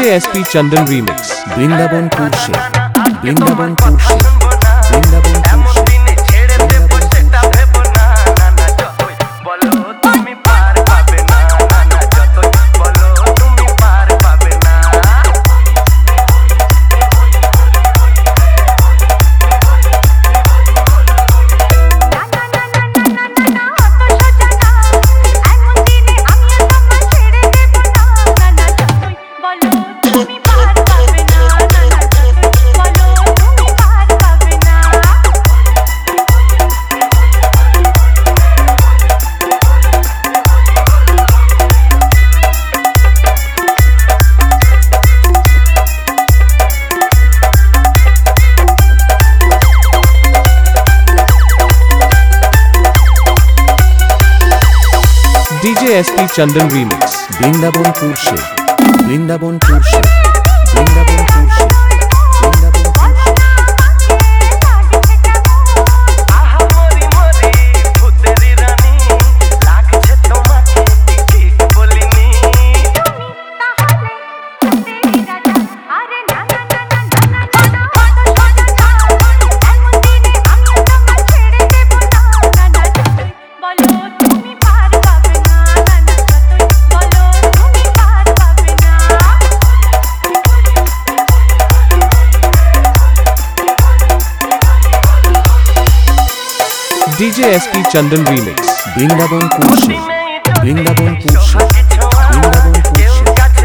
SP Chandan remix. Brindabanpur say Brindabanpur say Brindabanpur say DJ SP Chandan remix. Brindabanpur say Brindabanpur say Brindabanpur say Brindabanpur say DJ SP Chandan remix. Brindabanpur say Brindabanpur say Brindabanpur say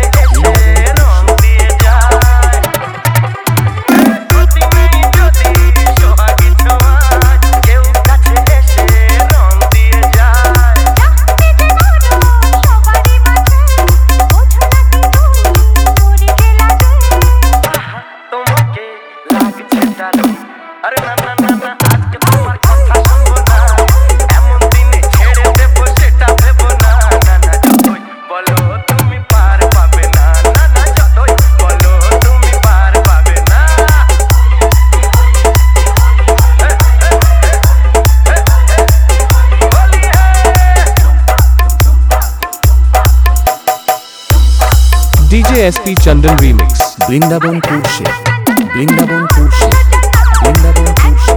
DJ SP Chandan remix. Brindabanpur say Brindabanpur say Brindabanpur say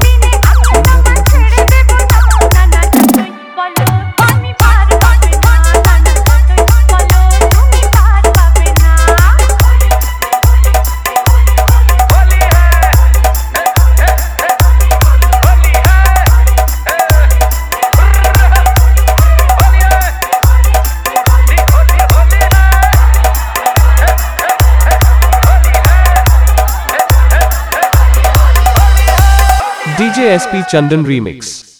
DJ SP Chandan remix.